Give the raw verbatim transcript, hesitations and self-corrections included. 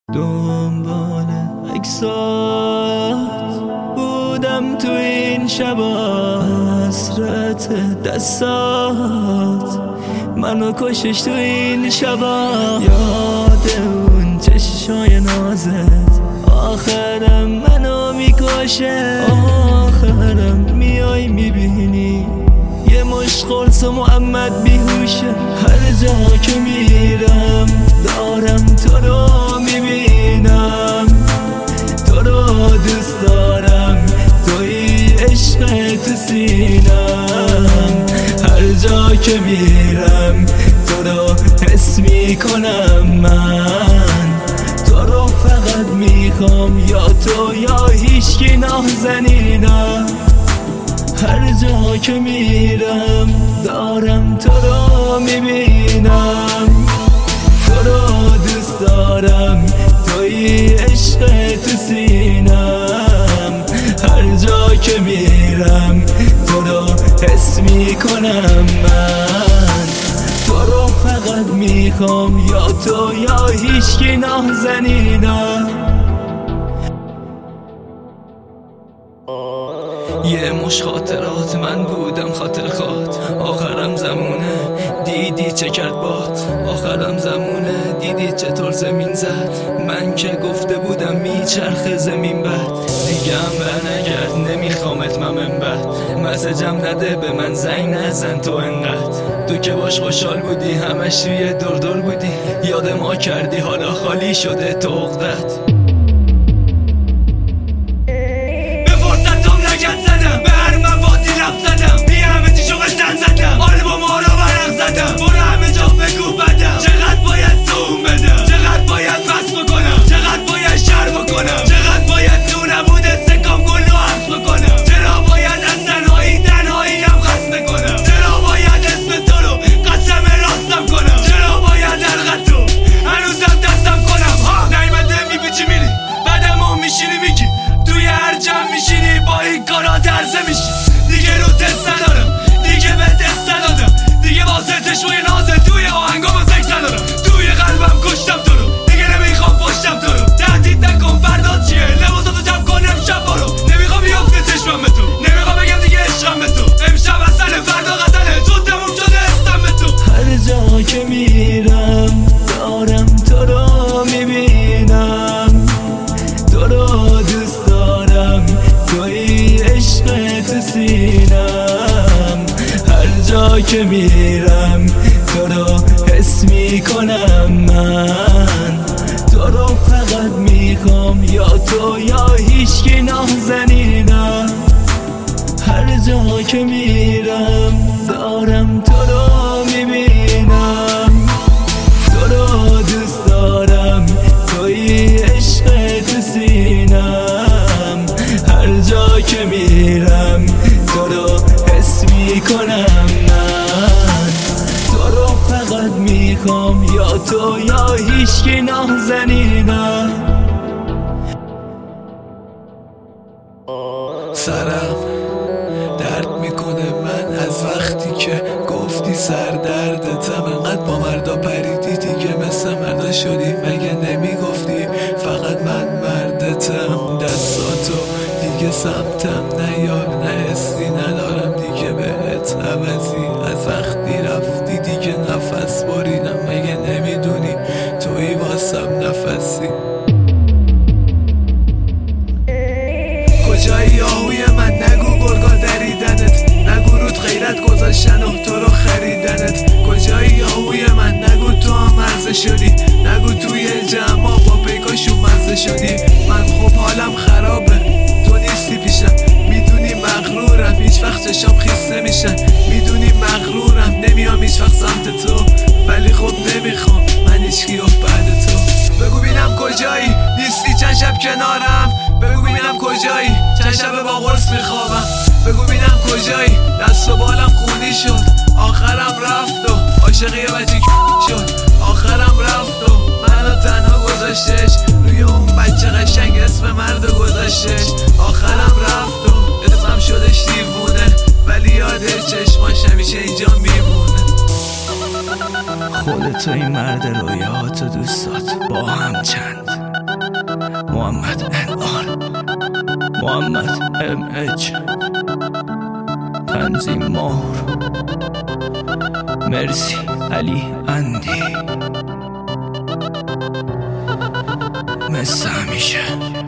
دنبال عکسات بودم تو این شبا، حسرت دستات منو کشش تو این شبا. یاد اون چشمای نازت آخرم منو میکشه، آخرم میای میبینی یه مشت قرص و محمد بیهوشه. هر جا که میرم دارم تو رو میبینم، تو رو دوست دارم، توی عشق تو سینم. هر جا که میرم تو رو حس میکنم، من تو رو فقط میخوام، یا تو یا هیچکی نازنینم. هر جا که میرم دارم تو رو میبینم، تو رو دوست دارم، توی عشق تو سینم. هر جا که میرم تو رو حس میکنم، من تو رو فقط میخوام، یا تو یا هیچکی نازنینم. یه مش خاطرات من بودم خاطر خوات، آخرم زمونه دیدی چه کرد باد، آخرم زمونه دیدی چطور زمین زد. من که گفته بودم میچرخه زمین بد، دیگه هم برنگرد نمیخوامت من بد. مسجم نده به من زنگ نزن تو انقدر، تو که باش خوشحال بودی همش توی دور دور بودی، یاد ما کردی حالا خالی شده تو عقدت. برو همه جا بگو بدم، چقدر باید دوم بدم، چقدر باید مست بکنم، چقدر باید شر بکنم، چقدر باید تو نبوده سکام گل و حفظ بکنم، چرا باید از تنهایی تنهایی هم خسته کنم، چرا باید اسم تو رو قسم راستم کنم، چرا باید حلقت تو هنوزم دستم کنم. ها نیمده میپیچی میری بعدم اون میشینی میگی، توی هر جمع میشینی با این کارا درزه میشی. دیگه رو دست ندارم، دیگه به دست ندادم، دیگه واسه چشمای نازه توی آهنگام سکس ندارم، توی قلبم کشتم تو رو، دیگه نمیخوام پشتم تو رو. تهدید نکن فردا چیه، لباساتو جمع کن امشب برو، نمیخوام بیفته چشمم به تو، نمیخوام بگم دیگه عشقم به تو، امشب اصله فردا غزله، زود تموم شده استم به تو. هر جا که میرم دارم تو رو میبینم، تو رو دوست دارم، توی عشق تو سینم. هر جا که میرم تو رو حس میکنم، من تو رو فقط میخوام، یا تو یا هیچکی نازنینم. هر جا که میرم دارم تو رو میبینم، تو رو دوست دارم، توی عشق تو سینم. هر جا که میرم تو رو حس میکنم، من تو رو فقط میخوام، یا تو یا هیچکی نازنینم. سرم درد میکنه من از وقتی که گفتی سر دردتم، انقدر با مردا پریدی دیگه مثل مردا شدی، مگه نمیگفتی فقط من مردتم. دستاتو دیگه سمتم نیار، نه حسی ندارم دیگه بهت عوضی، از وقتی رفتی دیگه نفس بریدم، مگه نمیدونی توی واسم نفسی. کجایی آهوی من نگو گرگا دریدنت، نگو رود غیرت گذاشتن و تو رو خریدنت. کجایی آهوی من نگو تو هم مرزه شدی، نگو توی جمع با پیکاشون مزه شدی. من خب حالم خرابه تو نیستی پیشم، میدونی مغرورم هیچ وقت چشام خیس نمیشن، میدونی مغرورم نمیام هیچ وقت سمت تو، ولی خب نمیخوام من هیچکی بعد تو. بگو بینم کجایی نیستی چند شب کنارم، بگو بینم کجایی چند شب با قرص میخوابم، بگو بینم کجایی دست و بالم خونی شد، آخرم رفت و عاشقی بچه شد، آخرم رفت و منو تنها گذاشتش، روی اون بچه قشنگ اسم مرد گذاشتش. آخرم رفت و اسمم شدش دیوونه، ولی یاده چشماش همیشه اینجا میمونه. خودت و این مرد رویات و دوستات با هم چند محمد ان آر، محمد ام اچ، تنظیم مهر، مرسی علی اندی. مثل همیشه